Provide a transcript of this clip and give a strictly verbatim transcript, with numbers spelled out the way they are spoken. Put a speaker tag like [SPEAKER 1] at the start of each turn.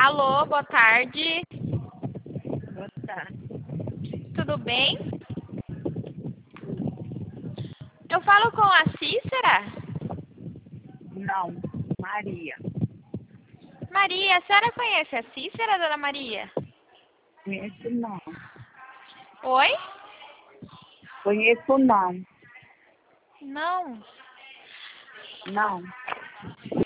[SPEAKER 1] Alô, boa tarde.
[SPEAKER 2] Boa tarde.
[SPEAKER 1] Tudo bem? Eu falo com a Cícera?
[SPEAKER 2] Não, Maria.
[SPEAKER 1] Maria, a senhora conhece a Cícera, dona Maria?
[SPEAKER 2] Conheço não.
[SPEAKER 1] Oi?
[SPEAKER 2] Conheço não.
[SPEAKER 1] Não.
[SPEAKER 2] Não.